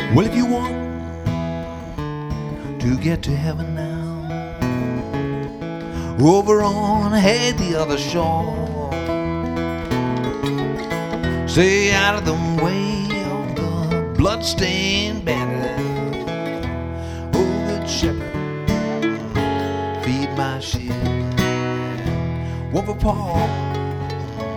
Well, if you want to get to heaven now, over on hey the other shore, stay out of the way of the bloodstained bandit. Oh, good shepherd, feed my sheep. One for Paul,